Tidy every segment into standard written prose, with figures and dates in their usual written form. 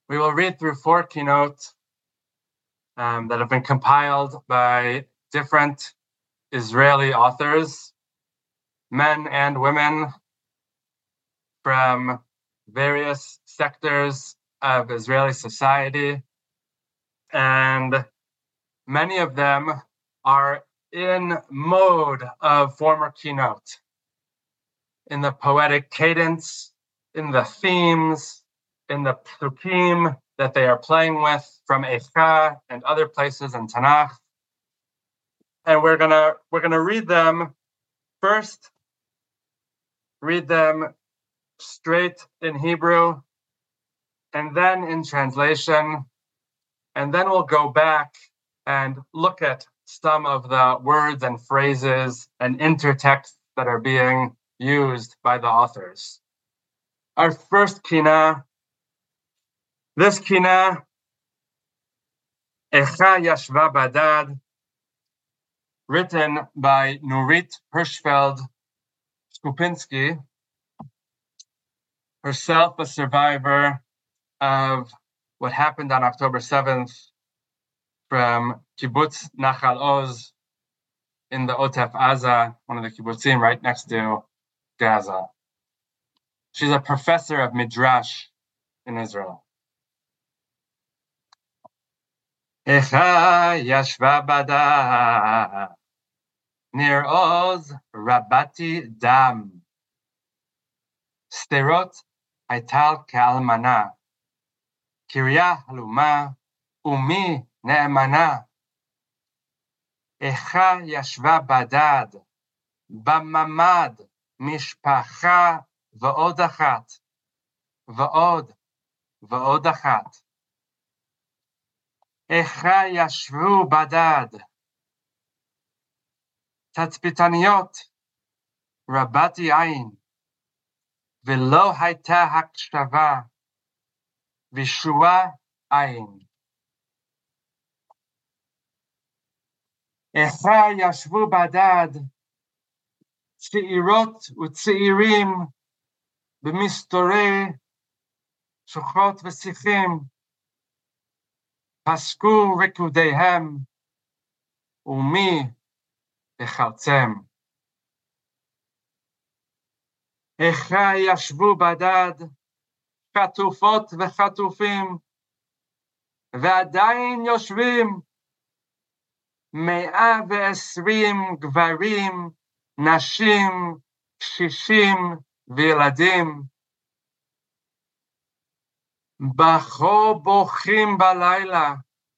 We will read through 4 keynotes that have been compiled by different Israeli authors, men and women from various sectors of Israeli society. And many of them are in mode of former keynote, in the poetic cadence, in the themes, in the psukim that they are playing with from Eicha and other places in Tanakh. And we're gonna read them first, read them straight in Hebrew, and then in translation, and then we'll go back and look at some of the words and phrases and intertexts that are being used by the authors. Our first kina, this kina, Eicha Yashva Badad, written by Nurit Hirschfeld Skupinski, herself a survivor of what happened on October 7th from Kibbutz Nachal Oz in the Otef Aza, one of the kibbutzim right next to Gaza. She's a professor of Midrash in Israel. Eicha Yashva Badad, Nir Oz Rabati Dam, Sderot Haital Ka'almana, Kirya Haluma, Umi Ne'emana. Eicha Yashva Badad, Bamamad Mishpacha Va'od Achat, Va'od Achat. Eicha Yashvu Badad, Tatzpitaniyot Rabati Ayin, V'lo Haita Hakshava, Vishua Ayin. Eicha Yashvu Badad, Tzeirot Utzeirim, B'mistorei Shuchot V'sichim, Pasku Rikudehem, Umi Bechaltzem. Eicha Yashvu Badad, Chatufot V'chatufim, V'adayin Yoshvim, 120 גברים, נשים, קשישים וילדים. בכו בוכים בלילה,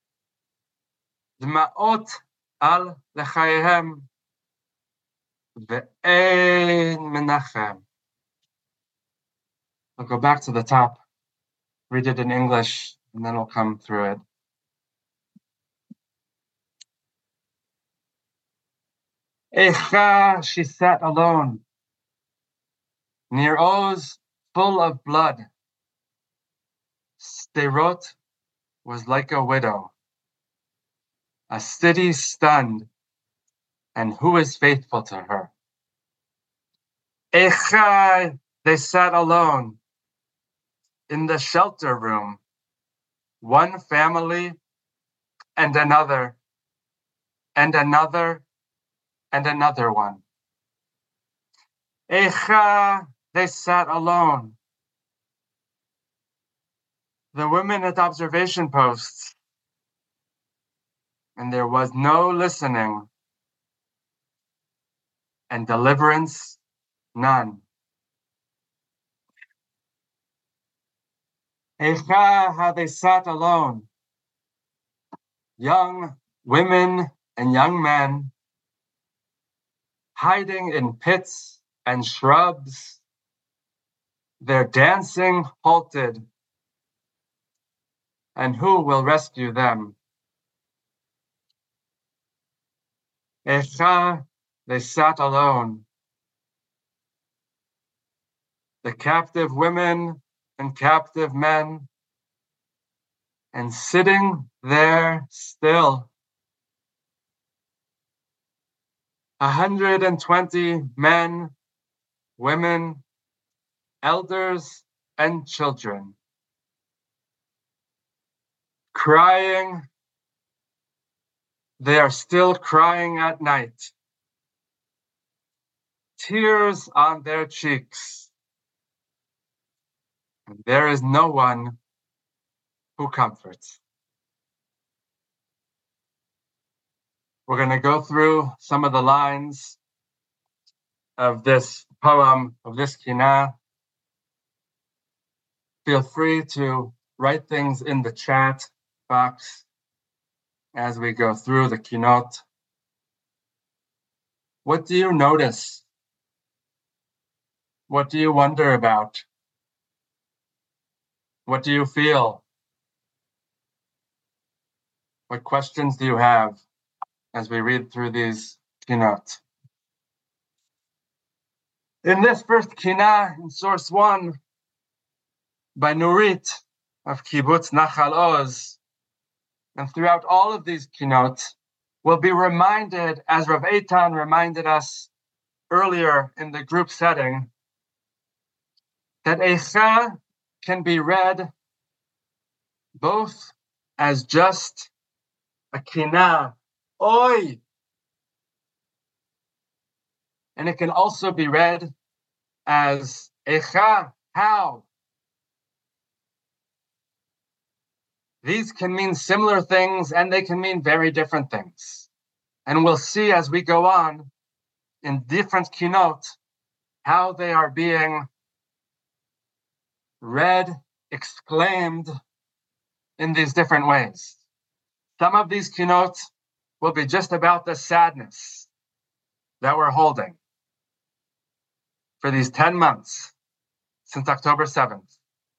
דמעות על לחייהם, ואין מנחם. I'll go back to the top, read it in English, and then we'll come through it. Eicha, she sat alone, near Oz, full of blood. Sderot was like a widow, a city stunned, and who is faithful to her? Eicha, they sat alone, in the shelter room, one family and another, and another, and another one. Eicha, they sat alone. The women at observation posts, and there was no listening, and deliverance, none. Eicha, how they sat alone. Young women and young men, hiding in pits and shrubs, their dancing halted. And who will rescue them? Eicha, they sat alone. The captive women and captive men, and sitting there still. 120 men, women, elders, and children. crying. They are still crying at night. Tears on their cheeks. And there is no one who comforts. We're going to go through some of the lines of this poem, of this kinah. Feel free to write things in the chat box as we go through the kinot. What do you notice? What do you wonder about? What do you feel? What questions do you have as we read through these kinot? In this first kinah, in source 1, by Nurit of Kibbutz Nachal Oz, and throughout all of these kinot, we'll be reminded, as Rav Eitan reminded us earlier in the group setting, that Eicha can be read both as just a kinah, oi, and it can also be read as Eicha, how. These can mean similar things and they can mean very different things. And we'll see as we go on in different kinot how they are being read, exclaimed in these different ways. Some of these kinot will be just about the sadness that we're holding for these 10 months since October 7th.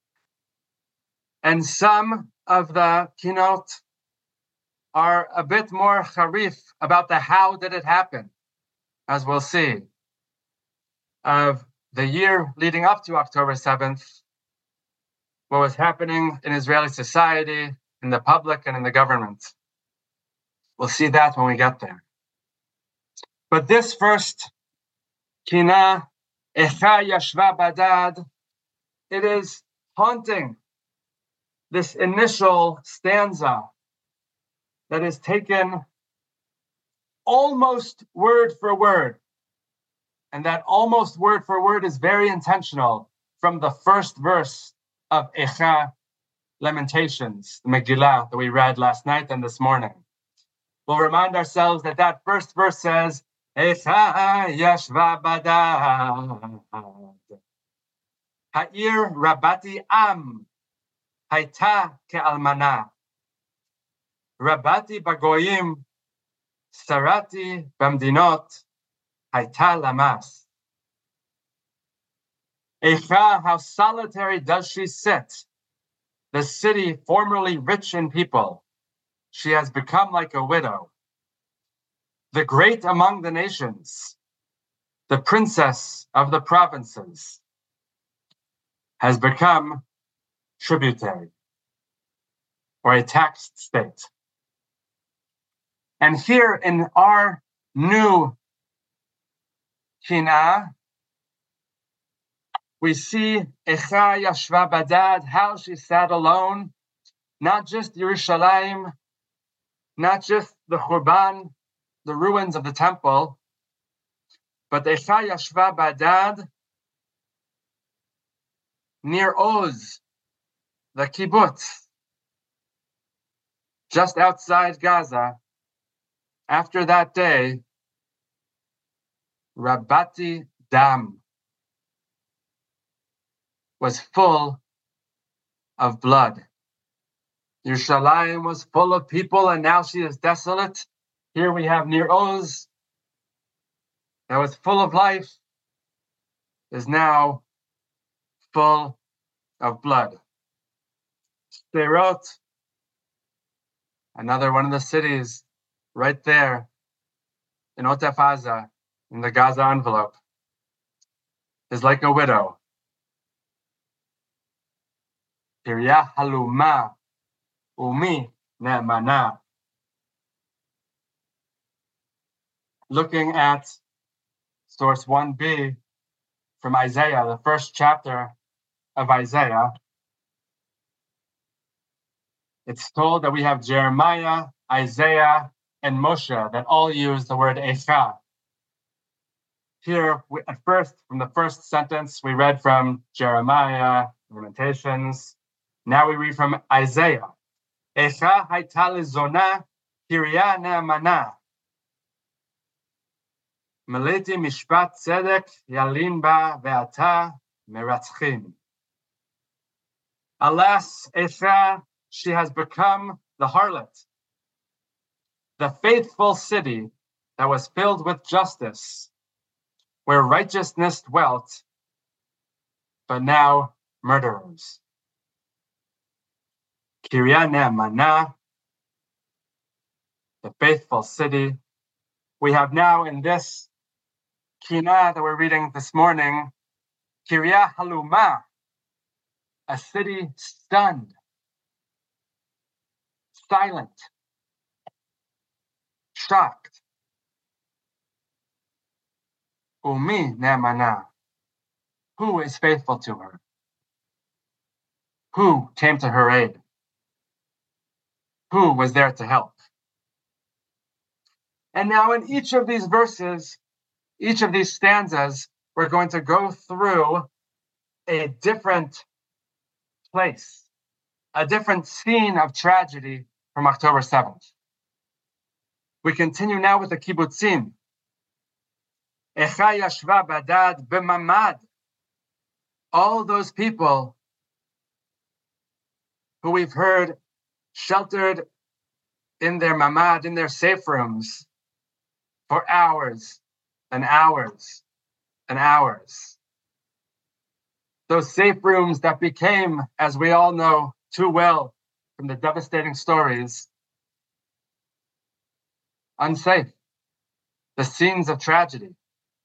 And some of the kinot are a bit more charif about the how did it happen, as we'll see, of the year leading up to October 7th, what was happening in Israeli society, in the public, and in the government. We'll see that when we get there. But this first kinah, Eicha Yashva Badad, it is haunting this initial stanza that is taken almost word for word. And that almost word for word is very intentional from the first verse of Eicha Lamentations, the Megillah that we read last night and this morning. We'll remind ourselves that that first verse says, Eicha Yashva Badad, Ha'ir Rabati Am, Haita Ke'almana, Rabati Bagoyim, Sarati Bamdinot, Haita Lamas. Eicha, how solitary does she sit? The city formerly rich in people, she has become like a widow. The great among the nations, the princess of the provinces, has become tributary or a taxed state. And here in our new kinah, we see Eicha Yashva Badad, how she sat alone, not just Yerushalayim, not just the Churban, the ruins of the temple, but Eicha Yashva Badad near Oz, the kibbutz, just outside Gaza. After that day, Rabati Dam was full of blood. Yerushalayim was full of people, and now she is desolate. Here we have Nir Oz, that was full of life, is now full of blood. Sderot, another one of the cities right there in Otef Aza, in the Gaza envelope, is like a widow. Kiryah haluma umi ne'mana. Looking at source 1b from Isaiah, the first chapter of Isaiah, It's told that we have Jeremiah, Isaiah, and Moshe that all use the word Echa. Here, at first, from the first sentence, we read from Jeremiah, Lamentations. Now we read from Isaiah. Echa hayta lezona kirya ne'amana. Meleti mishpat tzedek yalin ba ve'ata meratzchim. Alas, Echa, she has become the harlot, the faithful city that was filled with justice, where righteousness dwelt, but now murderers. Kirya ne'amana, the faithful city. We have now in this Kina that we're reading this morning, Kirya haluma, a city stunned, silent, shocked. Umi ne'amana, who is faithful to her? Who came to her aid? Who was there to help? And now in each of these verses, each of these stanzas, we're going to go through a different place, a different scene of tragedy from October 7th. We continue now with the kibbutzim. Echa yashva badad b'mamad. All those people who we've heard sheltered in their mamad, in their safe rooms, for hours and hours and hours. Those safe rooms that became, as we all know too well from the devastating stories, unsafe. The scenes of tragedy.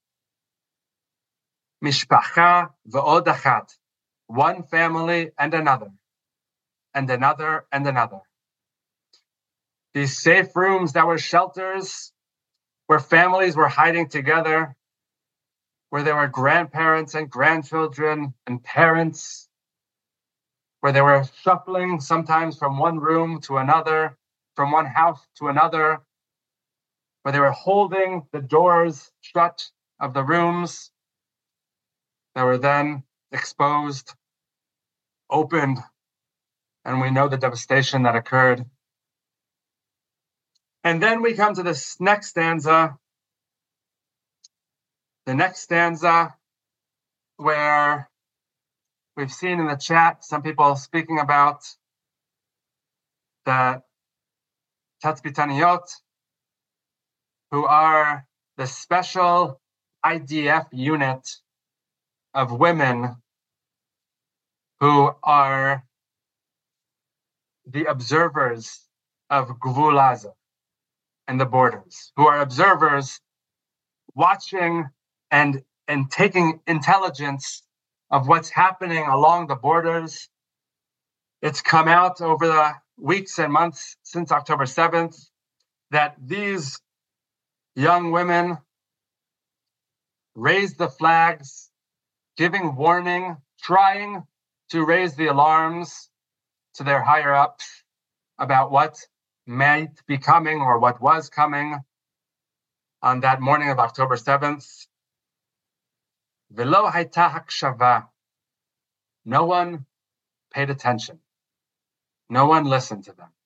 Mishpacha v'od achat. One family and another, and another and another. These safe rooms that were shelters, where families were hiding together, where there were grandparents and grandchildren and parents, where they were shuffling sometimes from one room to another, from one house to another, where they were holding the doors shut of the rooms that were then exposed, opened, and we know the devastation that occurred. And then we come to this next stanza, the next stanza where we've seen in the chat some people speaking about the Tatzpitaniyot, who are the special IDF unit of women who are the observers of Gvul Aza and the borders, who are observers watching and taking intelligence of what's happening along the borders. It's come out over the weeks and months since October 7th that these young women raised the flags, giving warning, trying to raise the alarms to their higher ups about what might be coming or what was coming on that morning of October 7th. V'lo hayta hakshava. No one paid attention. No one listened to them.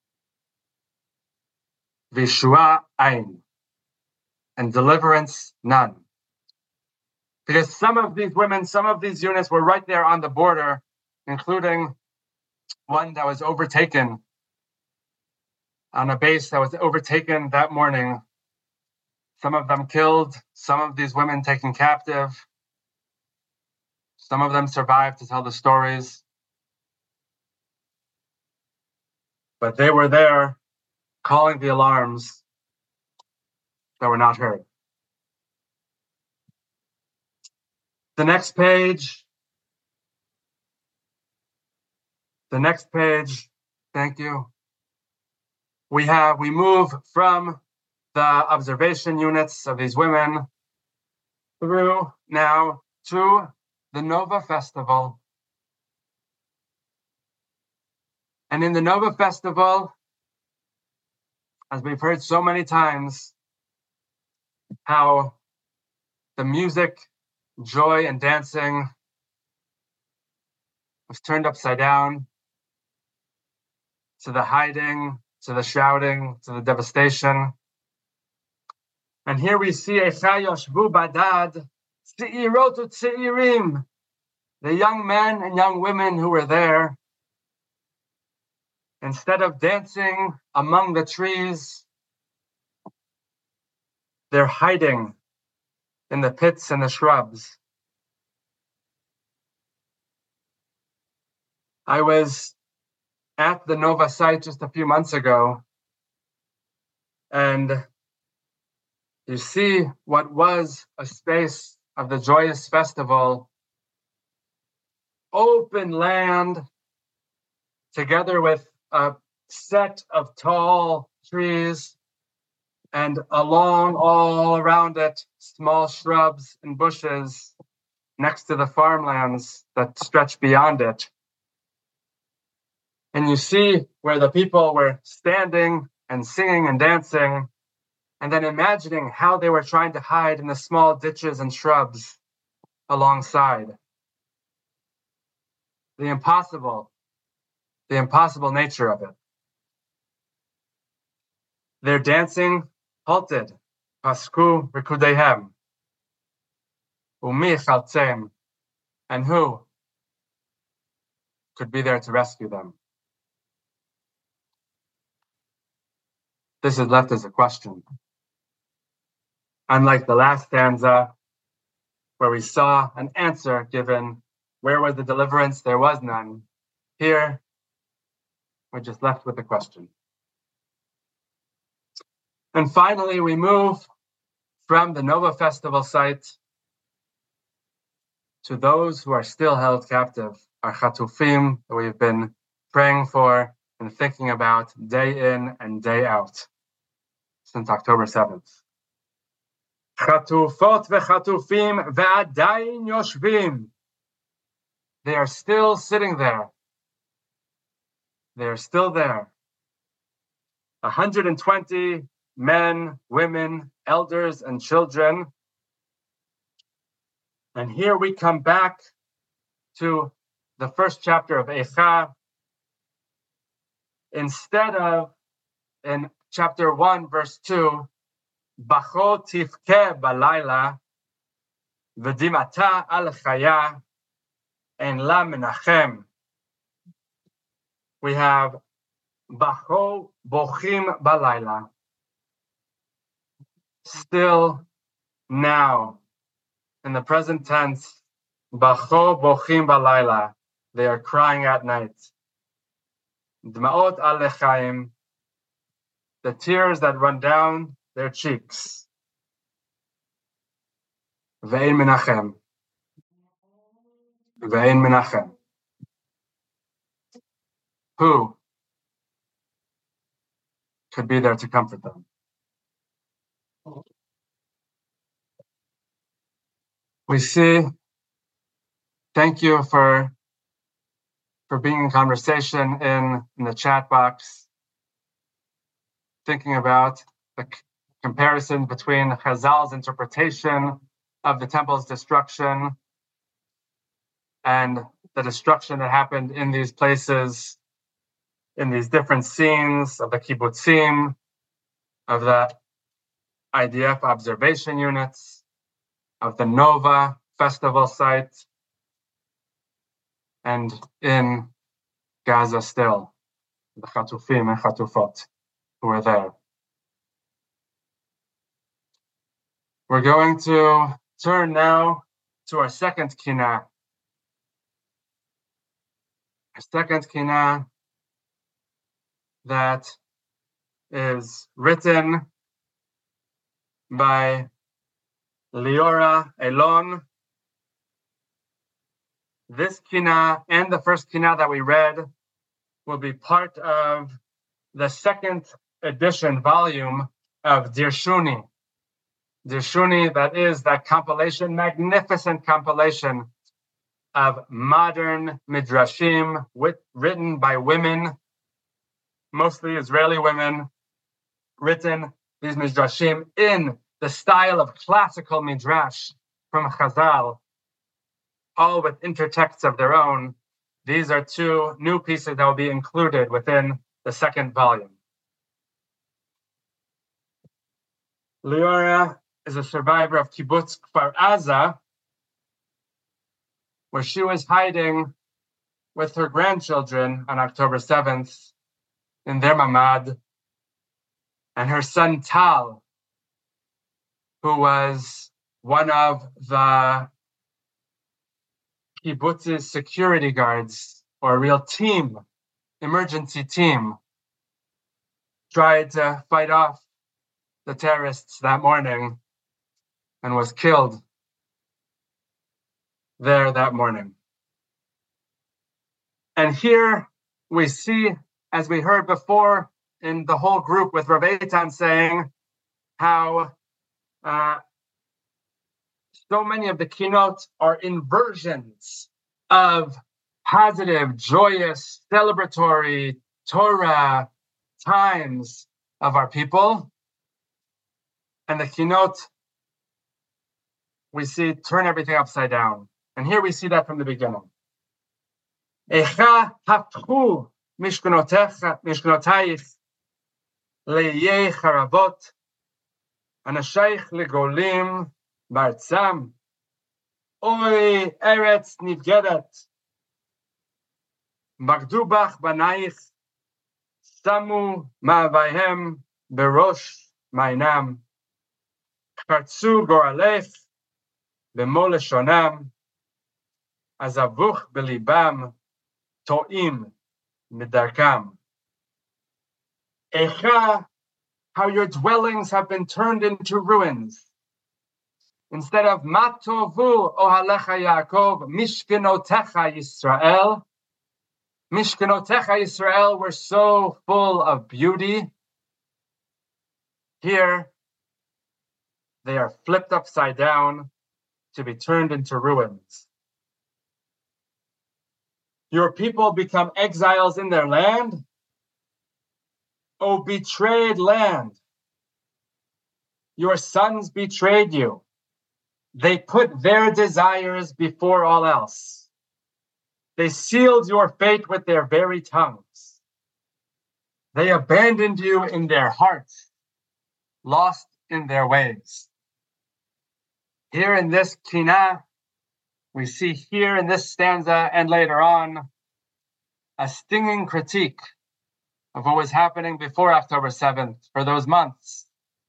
V'shua ain. And deliverance, none. Because some of these women, some of these units were right there on the border, including one that was overtaken on a base that was overtaken that morning. Some of them killed, some of these women taken captive. Some of them survived to tell the stories. But they were there calling the alarms that were not heard. The next page. Thank you. We move from the observation units of these women through now to the Nova Festival. And in the Nova Festival, as we've heard so many times, how the music, joy, and dancing was turned upside down, to the hiding, to the shouting, to the devastation. And here we see Eicha Yoshvu Badad, Tzeirot u'Tzeirim, the young men and young women who were there. Instead of dancing among the trees, they're hiding in the pits and the shrubs. I was at the Nova site just a few months ago, and you see what was a space of the joyous festival, open land, together with a set of tall trees, and along all around it, small shrubs and bushes next to the farmlands that stretch beyond it. And you see where the people were standing and singing and dancing, and then imagining how they were trying to hide in the small ditches and shrubs alongside. The impossible nature of it. Their dancing halted. Pasku rikudehem. Umi chaltzem. And who could be there to rescue them? This is left as a question. Unlike the last stanza, where we saw an answer given, where was the deliverance? There was none. Here, we're just left with the question. And finally, we move from the Nova Festival site to those who are still held captive, our Chatufim that we've been praying for and thinking about day in and day out since October 7th. Chatufot v'chatufim ve'adayin yoshvim. They are still sitting there. They are still there. 120 men, women, elders, and children. And here we come back to the first chapter of Eicha. Instead of in chapter 1, verse 2, Bacho tifke balayla, v'dimata al chaya, en la menachem. We have Bacho bochim balayla. Still now, in the present tense, Bacho bochim balayla. They are crying at night. Dma'ot al lechaim. The tears that run down their cheeks. Ve'in menachem. Ve'in menachem. Who could be there to comfort them? We see, thank you for being in conversation in the chat box, thinking about the comparison between Chazal's interpretation of the temple's destruction and the destruction that happened in these places, in these different scenes of the kibbutzim, of the IDF observation units, of the Nova festival site, and in Gaza still, the Chatufim and Chatufot who are there. We're going to turn now to our second kinah. Our second kinah that is written by Liora Elon. This kinah and the first kinah that we read will be part of the second edition volume of Dirshuni. Dirshuni, that is that compilation, magnificent compilation of modern midrashim written by women mostly Israeli women, written these midrashim in the style of classical midrash from Chazal, all with intertexts of their own. These are two new pieces that will be included within the second volume. Liora is a survivor of Kibbutz Kfar Aza, where she was hiding with her grandchildren on October 7th in their mamad, and her son Tal, who was one of the kibbutz's security guards, or a real team, emergency team, tried to fight off the terrorists that morning and was killed there that morning. And here we see, as we heard before in the whole group with Rav Eitan saying how so many of the kinot are inversions of positive, joyous, celebratory Torah times of our people. And the kinot, we see, turn everything upside down. And here we see that from the beginning. Echa hapchu mishkanotayich le'yei charavot anashayich legolim bartzam oy eretz nivgedet magdu bach banayich samu ma'avayhem berosh ma'inam kartzu goralech b'mo leshonam azavuch belibam to'im midarkam. Echa, how your dwellings have been turned into ruins. Instead of matovu ohalecha Yaakov, mishkenotecha Yisrael. Mishkenotecha Yisrael were so full of beauty. Here, they are flipped upside down to be turned into ruins. Your people become exiles in their land. O betrayed land, your sons betrayed you. They put their desires before all else. They sealed your fate with their very tongues. They abandoned you in their hearts, lost in their ways. Here in this kinah, we see here in this stanza and later on a stinging critique of what was happening before October 7th for those months,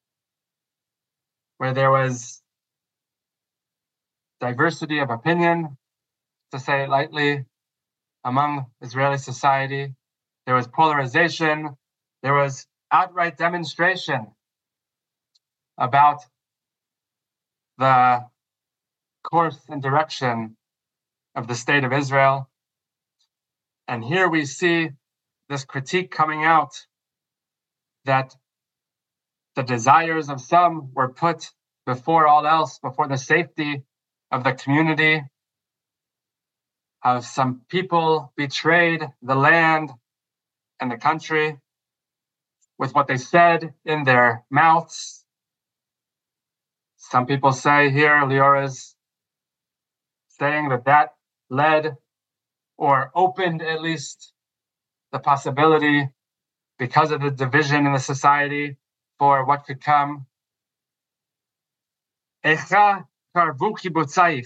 where there was diversity of opinion, to say it lightly, among Israeli society. There was polarization. There was outright demonstration about the course and direction of the state of Israel. And here we see this critique coming out that the desires of some were put before all else, before the safety of the community. How some people betrayed the land and the country with what they said in their mouths. Some people say here, Liora's saying that led or opened at least the possibility, because of the division in the society, for what could come. Echa karvu kibbutzayich,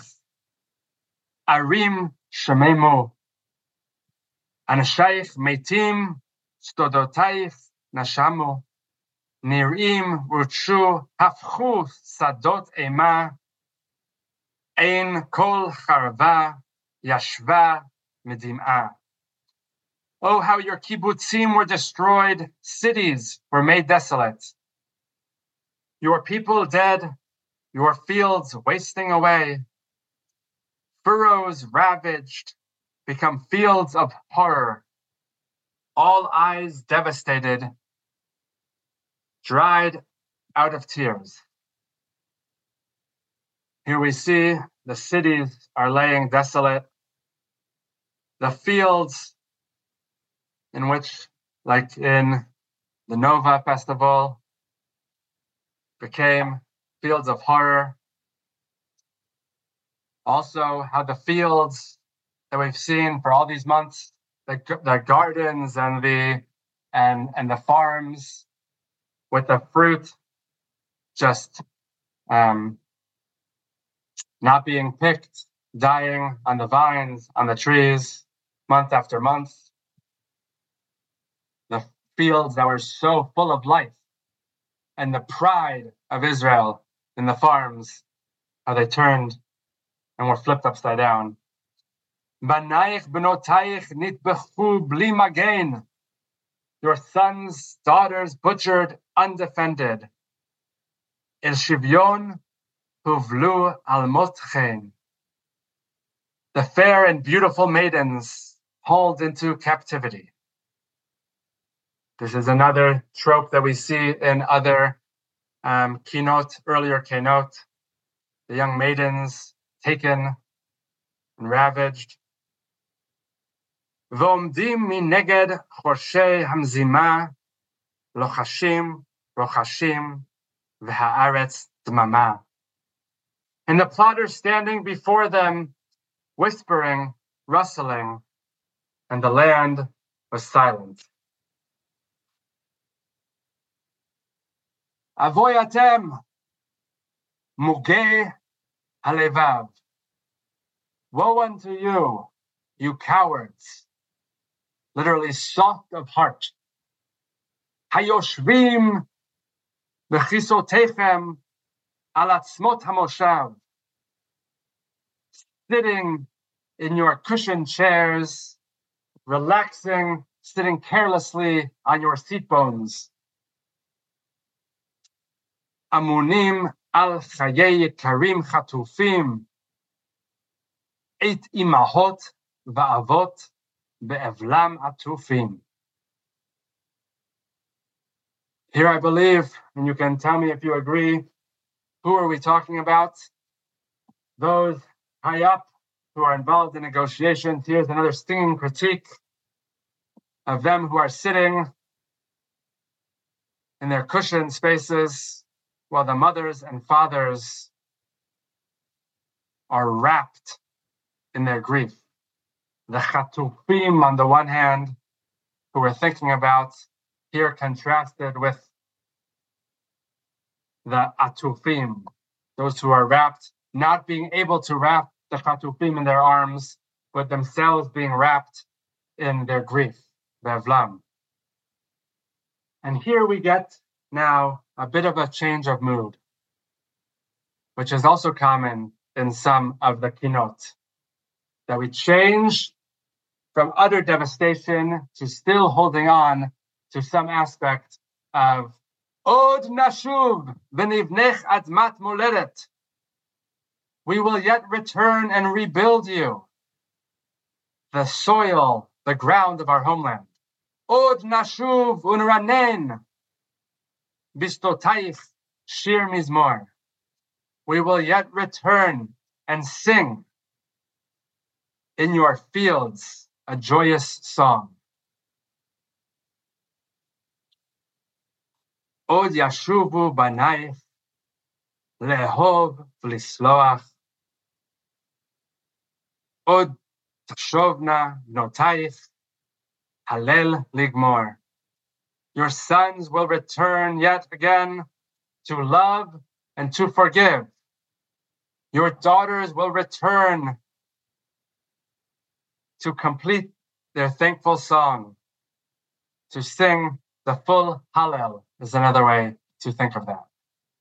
arim shememu, anashayich meitim, stodotayich nashamu, nirim rutshu hafchu sadot ema, ein kol charva yashva medim'ah. Oh, how your kibbutzim were destroyed, cities were made desolate. Your people dead, your fields wasting away. Furrows ravaged, become fields of horror. All eyes devastated, dried out of tears. Here we see the cities are laying desolate. The fields in which like in the Nova Festival, became fields of horror. Also, how the fields that we've seen for all these months, the gardens and the farms with the fruit just not being picked, dying on the vines, on the trees, month after month. The fields that were so full of life and the pride of Israel in the farms, how they turned and were flipped upside down. Banaich benotaich nitbechu bli magen. Your sons, daughters butchered, undefended. El shivyon huvlu al motchen. The fair and beautiful maidens hauled into captivity. This is another trope that we see in other earlier kinot. The young maidens taken and ravaged. V'omdim mineged chorshei hamzima lochashim rochashim v'haaretz dmama. And the plotters standing before them, whispering, rustling, and the land was silent. Avoy atem, mugei halevav. Woe unto you, you cowards, literally soft of heart. Hayoshvim v'chisotechem al atzmot hamoshav. Sitting in your cushioned chairs, relaxing, sitting carelessly on your seat bones. Amunim al chayei karim chatufim. Eit imahot va'avot be'evlam atufim. Here I believe, and you can tell me if you agree, who are we talking about? Those high up who are involved in negotiations. Here's another stinging critique of them who are sitting in their cushioned spaces while the mothers and fathers are wrapped in their grief. The chatufim on the one hand, who we're thinking about, here contrasted with the atufim, those who are wrapped, not being able to wrap the chatufim in their arms, but themselves being wrapped in their grief, v'evlam. And here we get now a bit of a change of mood, which is also common in some of the kinot, that we change from utter devastation to still holding on to some aspect of Od nashuv v'nivnech admat moledet. We will yet return and rebuild you, the soil, the ground of our homeland. Od nashuv unranen bistotayich shir mizmor. We will yet return and sing in your fields a joyous song. Od yashuvu banayich lehov v'lisloach. Od tashovna bnotayich halel ligmor. Your sons will return yet again to love and to forgive. Your daughters will return to complete their thankful song, to sing the full Hallel is another way to think of that.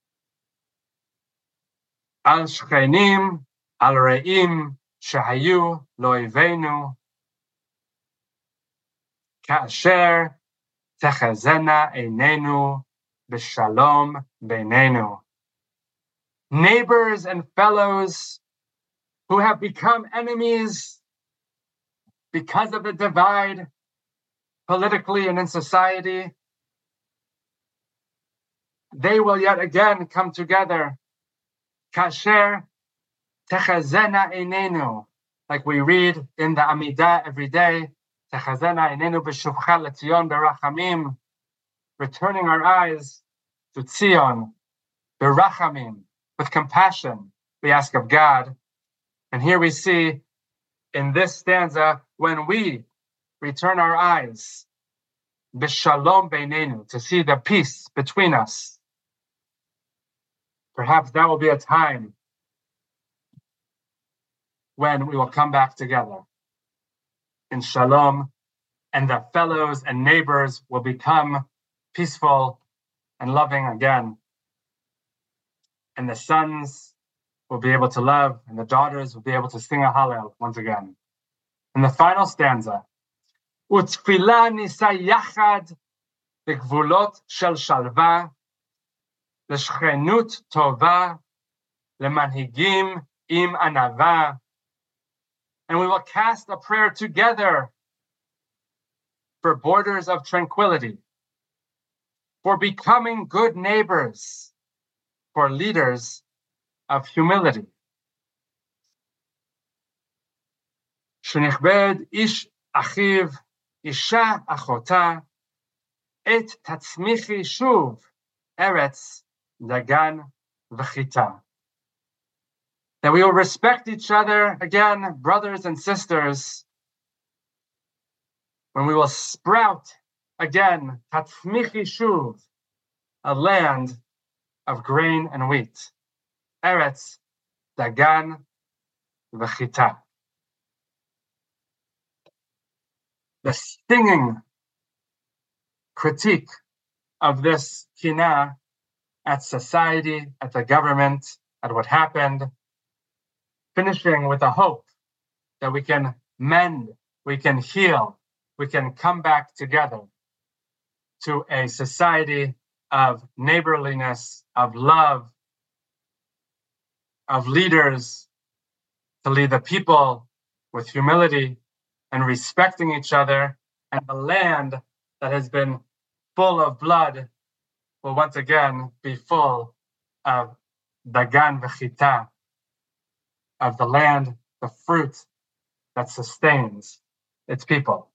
Al shchenim, al re'im, shehayu lo'ivenu, ka'asher techazena einenu b'shalom beinenu. Neighbors and fellows who have become enemies because of the divide politically and in society, they will yet again come together. Kasher techazena einenu, like we read in the Amidah every day, Techazena einenu b'shuvcha leTzion berachamim, returning our eyes to Tzion, berachamim, with compassion, we ask of God. And here we see in this stanza, when we return our eyes, b'shalom beinenu, to see the peace between us, perhaps that will be a time when we will come back together in shalom, and the fellows and neighbors will become peaceful and loving again. And the sons will be able to love, and the daughters will be able to sing a hallel once again. And the final stanza, Utfila nisa yachad b'gvulot shel shalva, l'shchenut tova, lemanhigim im anava. And we will cast a prayer together for borders of tranquility, for becoming good neighbors, for leaders of humility. Shenichbed ish achiv, isha achota, et tatzmichi shuv, eretz dagan v'chita. That we will respect each other again, brothers and sisters, when we will sprout again, tatzmichi shuv, a land of grain and wheat. Eretz, dagan, v'chita. The stinging critique of this kinah at society, at the government, at what happened, finishing with a hope that we can mend, we can heal, we can come back together to a society of neighborliness, of love, of leaders to lead the people with humility and respecting each other, and the land that has been full of blood will once again be full of dagan v'chita, of the land, the fruit that sustains its people.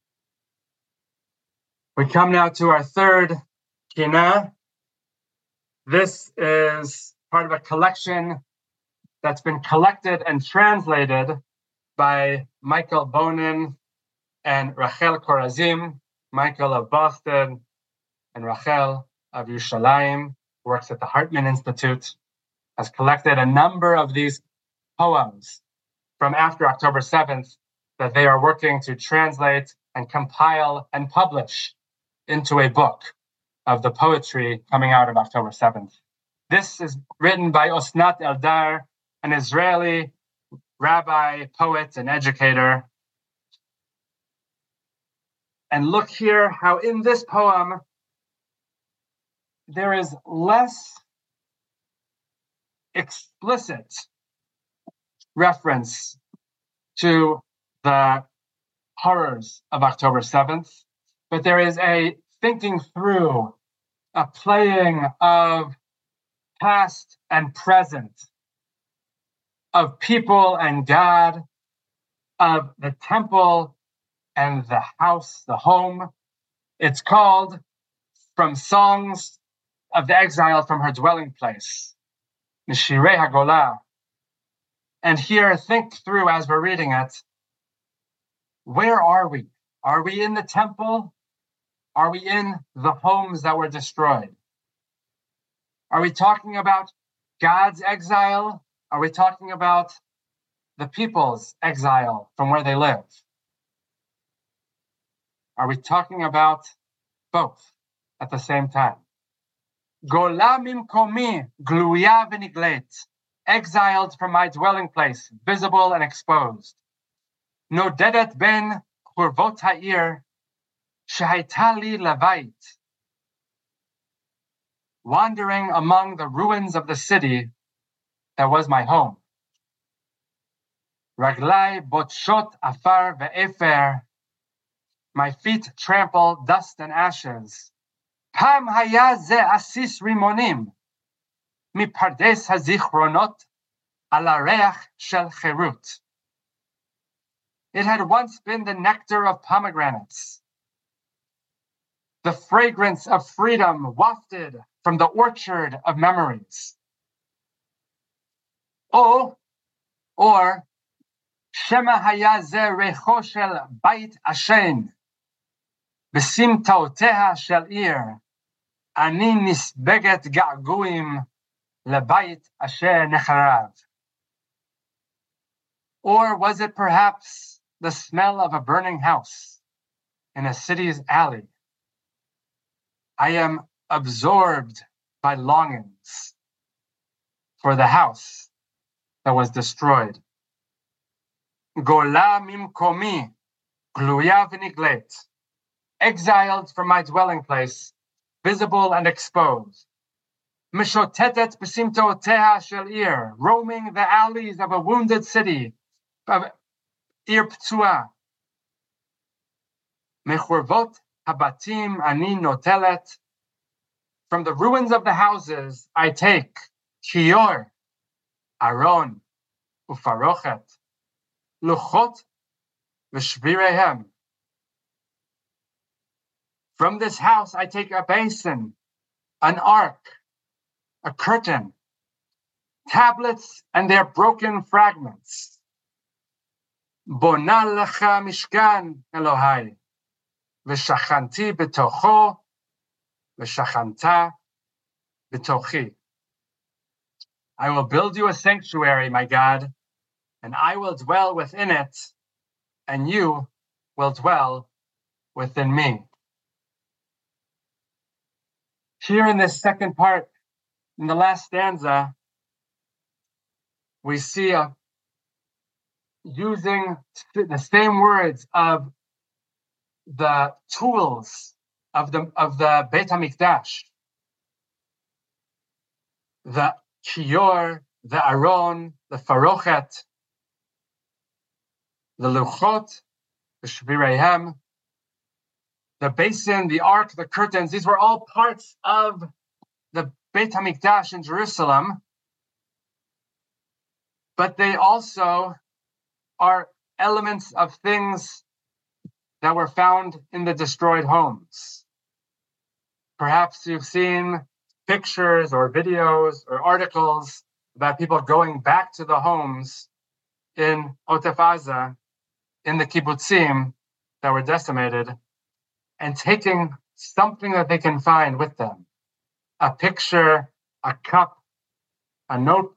We come now to our third kinah. This is part of a collection that's been collected and translated by Michael Bonin and Rachel Korazim, Michael of Boston and Rachel of Yerushalayim, who works at the Hartman Institute, has collected a number of these poems from after October 7th that they are working to translate and compile and publish into a book of the poetry coming out of October 7th. This is written by Osnat Eldar, an Israeli rabbi, poet, and educator. And look here how in this poem there is less explicit reference to the horrors of October 7th, but there is a thinking through, a playing of past and present, of people and God, of the temple and the house, the home. It's called From Songs of the Exile from Her Dwelling Place, Mishirei HaGolah. And here, think through as we're reading it, where are we? Are we in the temple? Are we in the homes that were destroyed? Are we talking about God's exile? Are we talking about the people's exile from where they live? Are we talking about both at the same time? Gola mimkomi, gluya v'niglet, exiled from my dwelling place, visible and exposed. Nodedet ben churvot ha'ir, shehaita li levait, wandering among the ruins of the city that was my home. Raglai botshot afar ve'efer, my feet trample dust and ashes. Pam haya ze asis rimonim, mipardes hazichronot ala reach shel cherut. It had once been the nectar of pomegranates, the fragrance of freedom wafted from the orchard of memories. Or Shema haya ze recho shel bait ashen, besimtaoteha shel ir, ani nisbeget ga'guim lebait asher necharav. Or was it perhaps the smell of a burning house in a city's alley? I am absorbed by longings for the house that was destroyed. Gola mimkomi, gluya v'niglet, exiled from my dwelling place, visible and exposed. Mishotetet besimtoteha shel ir, roaming the alleys of a wounded city, of ir ptsua. Mechurvot habatim ani notelet, from the ruins of the houses I take kior, aron, ufarochet, luchot v'shvirehem. From this house I take a basin, an ark, a curtain, tablets and their broken fragments. Bona lecha mishkan Elohai, v'shachanti b'tocho, v'shachanta b'tochi. I will build you a sanctuary, my God, and I will dwell within it, and you will dwell within me. Here in this second part, in the last stanza, we see using the same words of the tools of the Beit HaMikdash, the kior, the aron, the farochet, the luchot, the shvirehem, the basin, the ark, the curtains. These were all parts of the Beit HaMikdash in Jerusalem, but they also are elements of things that were found in the destroyed homes. Perhaps you've seen pictures or videos or articles about people going back to the homes in Otef Aza, in the kibbutzim that were decimated, and taking something that they can find with them. A picture, a cup, a note,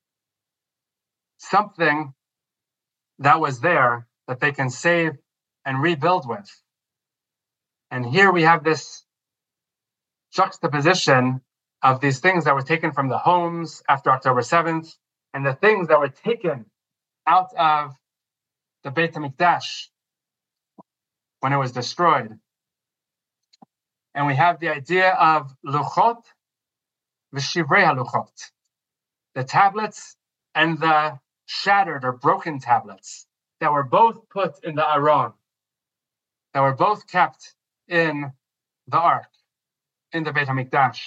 something that was there that they can save and rebuild with. And here we have this juxtaposition of these things that were taken from the homes after October 7th and the things that were taken out of the Beit HaMikdash when it was destroyed. And we have the idea of luchot v'shivrei haluchot, the tablets and the shattered or broken tablets that were both put in the aron, that were both kept in the ark, in the Beit HaMikdash.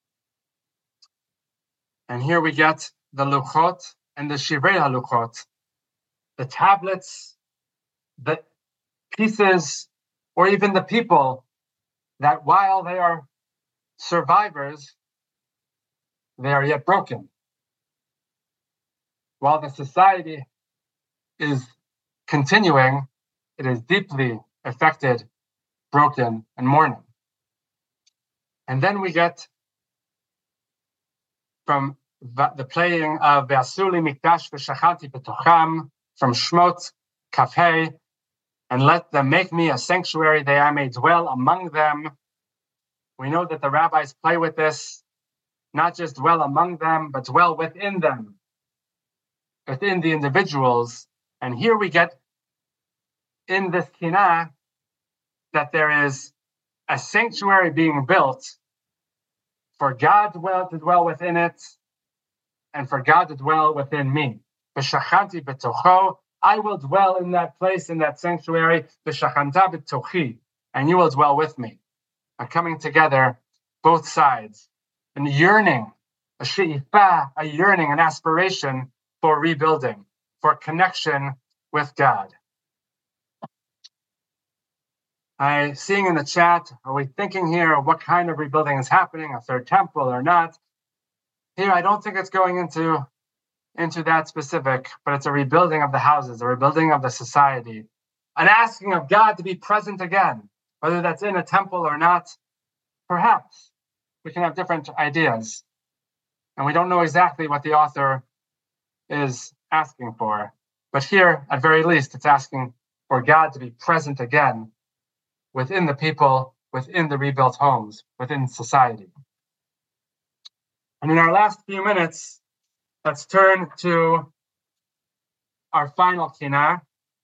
And here we get the luchot and the shivrei haluchot, the tablets, the pieces, or even the people that while they are survivors, they are yet broken. While the society is continuing, it is deeply affected, broken, and mourning. And then we get from the playing of Ve'asuli Mikdash V'shachanti B'tocham from Shmot Kafhei, and let them make me a sanctuary that I may dwell among them. We know that the rabbis play with this, not just dwell among them, but dwell within them, within the individuals. And here we get in this kinah that there is a sanctuary being built for God to dwell within it, and for God to dwell within me. B'shachanti b'tocho, I will dwell in that place, in that sanctuary, b'shachanta b'tochi, and you will dwell with me. Coming together, both sides, and yearning, a she'ifah, a yearning, an aspiration for rebuilding, for connection with God. Seeing in the chat, are we thinking here what kind of rebuilding is happening, a third temple or not? Here, I don't think it's going into that specific, but it's a rebuilding of the houses, a rebuilding of the society, an asking of God to be present again, whether that's in a temple or not. Perhaps we can have different ideas, and we don't know exactly what the author is asking for. But here, at very least, it's asking for God to be present again within the people, within the rebuilt homes, within society. And in our last few minutes, let's turn to our final kinah.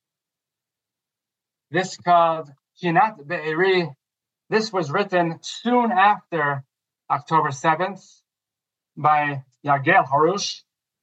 This called Kinat Be'eri. This was written soon after October 7th by Yagel Harush.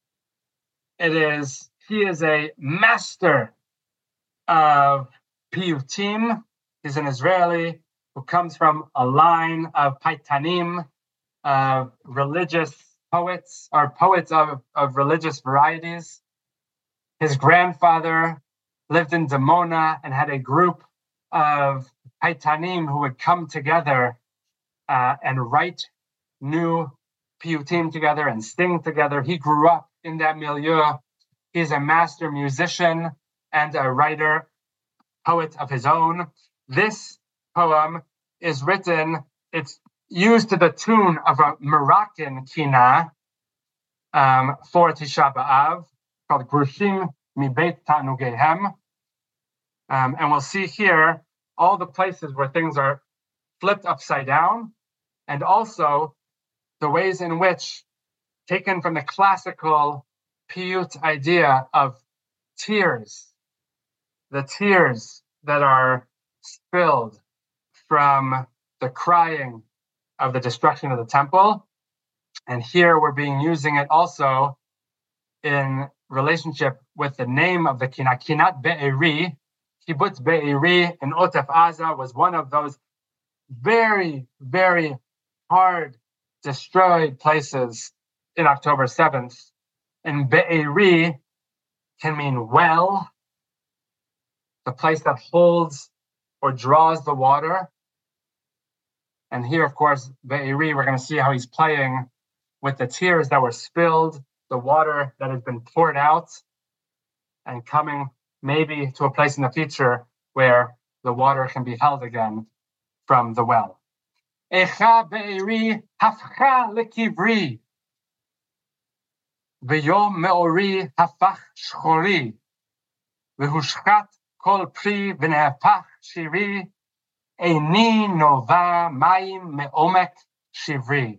He is a master of piyutim. He's an Israeli who comes from a line of paitanim, religious poets, or poets of religious varieties. His grandfather lived in Dimona and had a group of paitanim who would come together and write new piyutim together and sing together. He grew up in that milieu. He's a master musician and a writer, poet of his own. This poem is written, it's used to the tune of a Moroccan kinah for Tisha B'Av, called Grushim Mi Beit Ta'nugehem. And we'll see here all the places where things are flipped upside down, and also the ways in which, taken from the classical piyut idea of tears, the tears that are spilled from the crying of the destruction of the temple. And here we're using it also in relationship with the name of the kinah, Kinat Be'eri. Kibbutz Be'eri in Otef Aza was one of those very, very hard, destroyed places in October 7th. And Be'eri can mean well, the place that holds or draws the water. And here, of course, Be'eri, we're going to see how he's playing with the tears that were spilled, the water that has been poured out, and coming maybe to a place in the future where the water can be held again from the well. Echa Be'eri hafcha lekivri, v'yom me'ori hafach shchori, v'hushchat kol pri v'nehapach shiri, eini nova mayim me'omek shivri.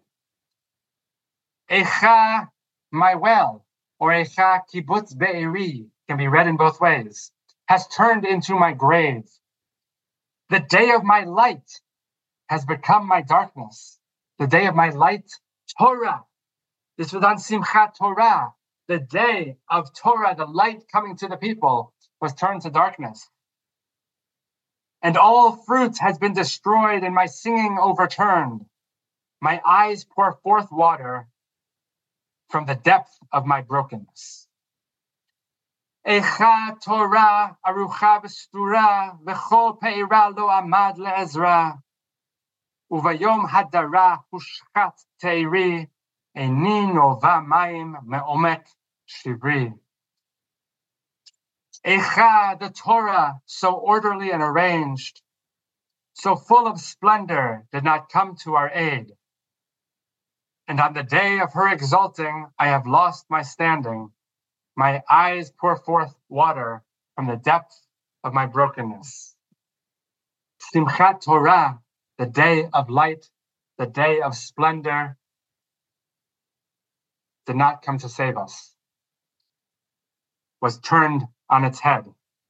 Echa, my well, or Echa Kibbutz Be'eri, can be read in both ways, has turned into my grave. The day of my light has become my darkness. The day of my light, Torah. This was on Simchat Torah. The day of Torah, the light coming to the people, was turned to darkness. And all fruit has been destroyed and my singing overturned. My eyes pour forth water from the depth of my brokenness. Echa Torah arucha v'stura v'chol pe'ira lo amad le'ezra uvayom hadara hushchat teiri eini nova mayim me'omek shivri. Echa, the Torah, so orderly and arranged, so full of splendor, did not come to our aid. And on the day of her exalting, I have lost my standing. My eyes pour forth water from the depth of my brokenness. Simchat Torah, the day of light, the day of splendor, did not come to save us, was turned on its head.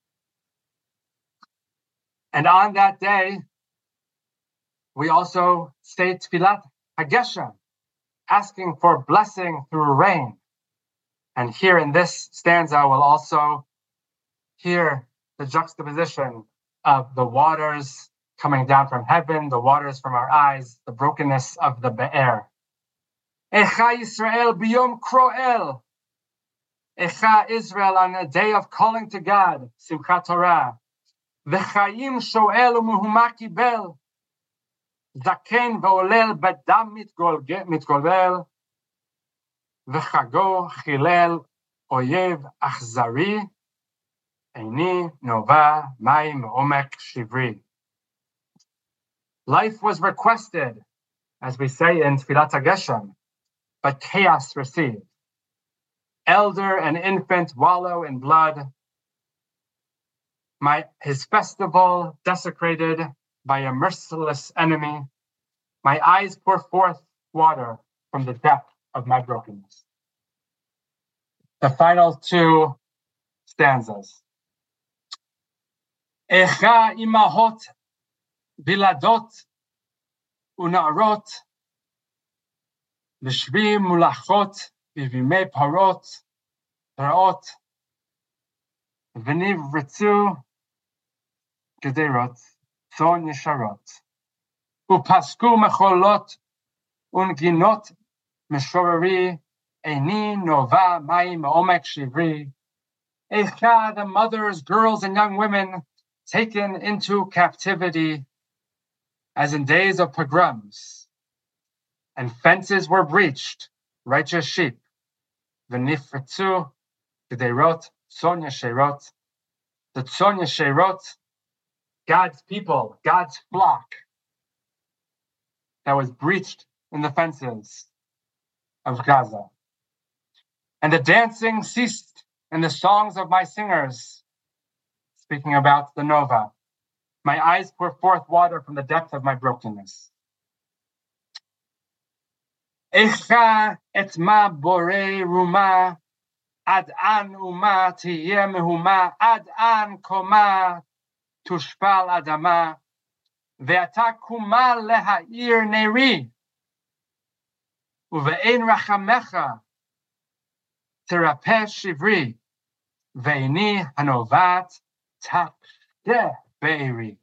And on that day, we also say Tfilat HaGeshem, asking for blessing through rain. And here in this stanza, we'll also hear the juxtaposition of the waters coming down from heaven, the waters from our eyes, the brokenness of the Be'er. Echa Yisrael biyom kro'el. Echa Israel on a day of calling to God, Simchat Torah. וחיים שואל ומהומה קיבל, זקן ועולל בדם מתגולל, וחגו חילל אויב אכזרי, איני נובע מים מעומק שברי. Life was requested, as we say in Tfilat HaGeshem, but chaos received. Elder and infant wallow in blood. His festival desecrated by a merciless enemy. My eyes pour forth water from the depth of my brokenness. The final two stanzas. Echa imahot biladot unarot v'shvi mulachot b'vimei parot raot v'nivritzu gederot thon yesharot upasku mecholot unginot meshorari eini nova mayim omek shivri. Echa, the mothers, girls, and young women taken into captivity as in days of pogroms, and fences were breached, righteous sheep, v'nifritzu gederot tzon yesherot, the tzon yesherot, God's people, God's flock, that was breached in the fences of Gaza. And the dancing ceased and the songs of my singers, speaking about the Nova. My eyes pour forth water from the depth of my brokenness. Echa et ma borei ruma, ad an uma tiyeh mehuma, ad an koma tushpal adama, ve'ata kuma leha'ir neri, uve'en rachamecha terapeh shivri, ve'ini hanovat takdeh be'eri.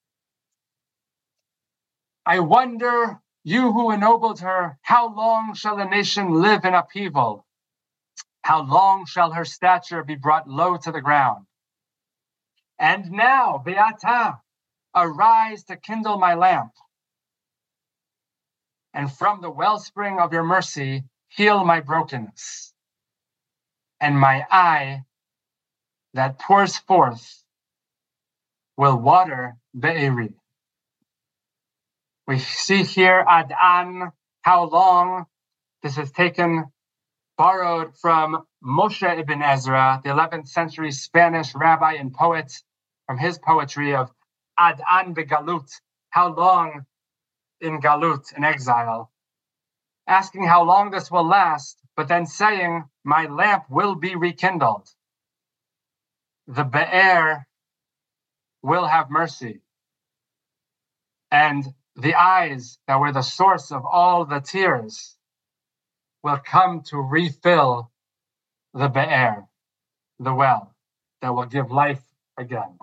I wonder, you who ennobled her, how long shall a nation live in upheaval? How long shall her stature be brought low to the ground? And now, Beata, arise to kindle my lamp, and from the wellspring of your mercy, heal my brokenness. And my eye that pours forth will water Be'eri. We see here Adan, how long. This is borrowed from Moshe ibn Ezra, the 11th century Spanish rabbi and poet, from his poetry of Adan begalut, how long in galut, in exile, asking how long this will last, but then saying, my lamp will be rekindled. The Be'er will have mercy. And the eyes that were the source of all the tears will come to refill the Be'er, the well, that will give life again.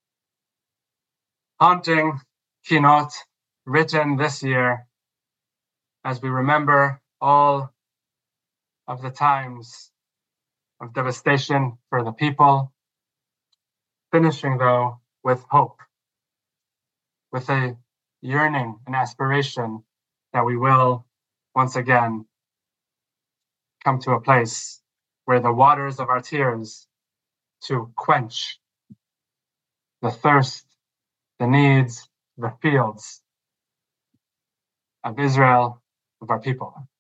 Haunting Kinot, written this year, as we remember all of the times of devastation for the people, finishing though with hope, with a yearning and aspiration that we will once again come to a place where the waters of our tears to quench the thirst, the needs, the fields of Israel, of our people.